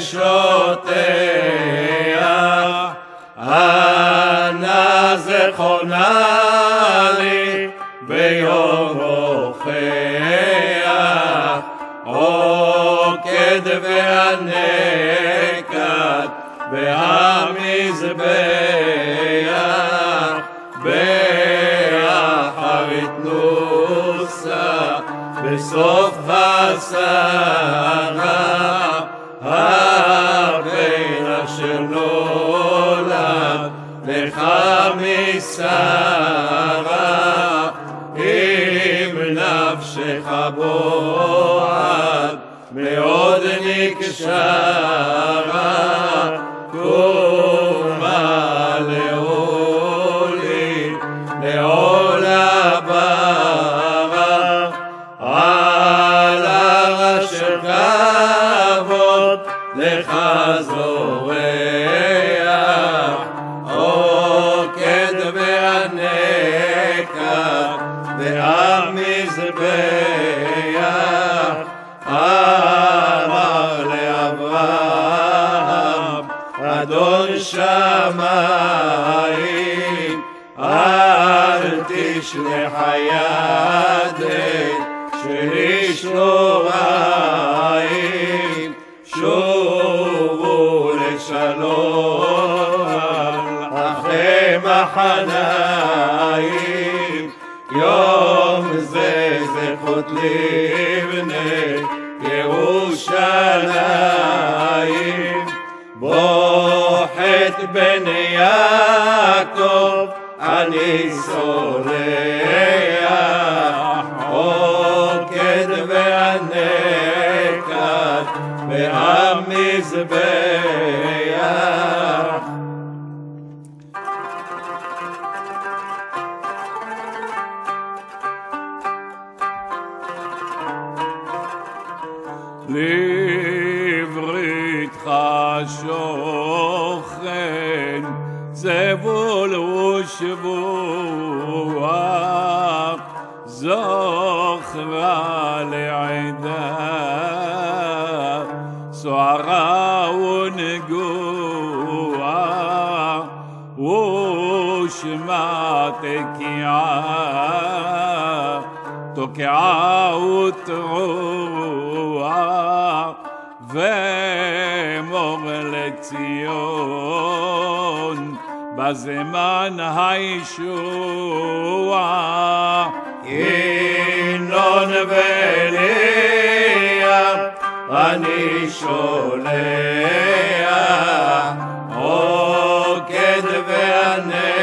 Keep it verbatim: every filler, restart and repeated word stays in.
נשותיה, אנא זכרונה לי ביום רוחיה, עוקד והנקד והמזבח, באחרית נוסה בסוף הסרה, הבן אשר נולד לך משרה, אם נפשך בועד מאוד נקשרה, קומה לעולי לעול הברה, על הר אשר כבוד לך זורח, עוקד והנקד והמזבח, אמר לאברהם אדון שמיים, אל תשלח ידך שליש נוראים, שובו לשלום אחרי מחניים, יום זה זכות לבני ירושלים, בוחת בן יעקב אני סולח, עוקד והנקד והמזבח. לבריתך שוכן זבול ושבוע, זוכרה לעדה סוערה ונגועה, ושמה תקיעה תוקעה ותרועה, ואמור לציון בזמן הישועה, ינון וליה אני שולח, עוקד והנקד